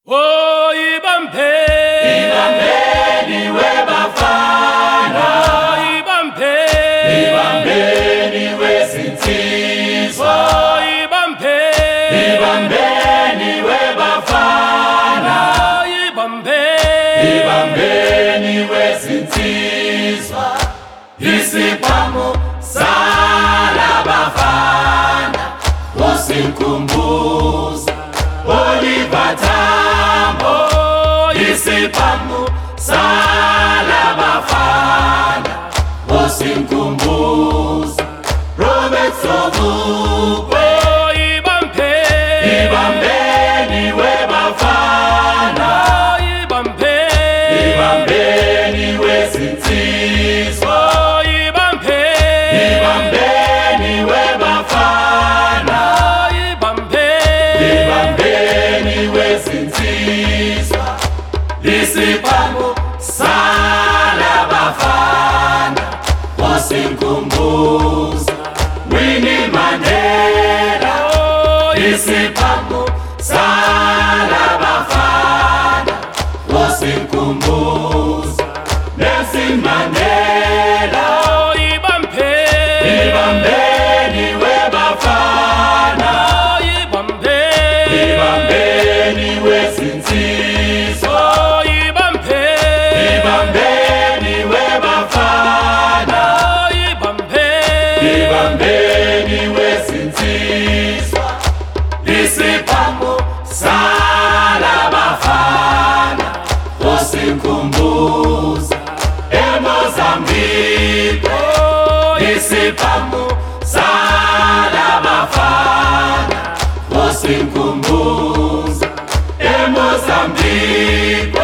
Oh, ibambeni webafana, ibambeni wezinsizwa, ibambeni webafana, ibambeni wezinsizwa, isiphamu salabafana usinkumbuza Oliver Tambo, isiphamu salabafana usinkumbuza Robert Sobukwe. Ibambeni webafana, ibambeni wezinsizwa, ibambeni webafana, ibambeni wezinsizwa, isiphamu salabafana usinkumbuza Winnie Mandela, isiphamu salabafana usinkumbuza Nelson Mandela. Ibambeni webafana, ibambeni wezinsizwa, ibambeni webafana, ibambeni wezinsizwa, isiphamu salabafana usinkumbuza eMozambique, isiphamu salabafana usinkumbuza eMozambique.